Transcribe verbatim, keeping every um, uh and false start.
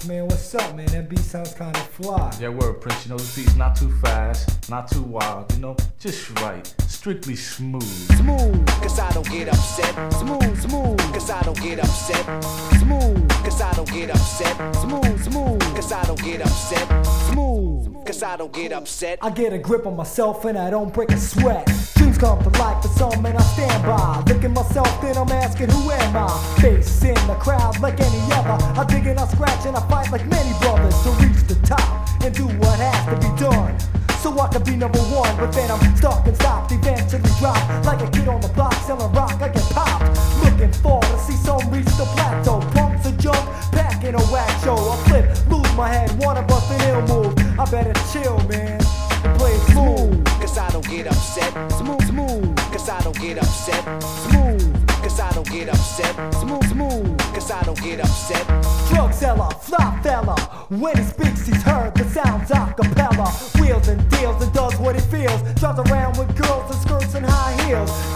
Prince, man, what's up, man? That beat sounds kinda fly. Yeah, word, Prince. You know, this beat's not too fast, not too wild, you know, just right. Strictly smooth. Smooth, cause I don't get upset. smooth, smooth, Cause I don't get upset. smooth, Cause I don't get upset. smooth, smooth, Cause I don't get upset. smooth. Cause I don't get upset. I get a grip on myself and I don't break a sweat. Dreams come to life for some and I stand by. Look at myself, then I'm asking, who am I? Face in the crowd like any other. I dig and I scratch and I fight like many brothers to reach the top and do what has to be done. So I can be number one, but then I'm stuck and stopped, eventually drop. Like a kid on the block selling rock, I get popped. Looking forward to see some reach the plateau. Punks a jump, back in a whack show. I flip, lose my head, wanna bust an ill move. I better chill, man, and play it smooth. Cause I don't get upset. Smooth, smooth, Cause I don't get upset. smooth, Cause I don't get upset. smooth, smooth. Cause I don't get upset. Drug seller, fly fella. When he speaks, he's heard the sounds a cappella. Wheels and deals and does what he feels. Drives around with girls and skirts and high heels.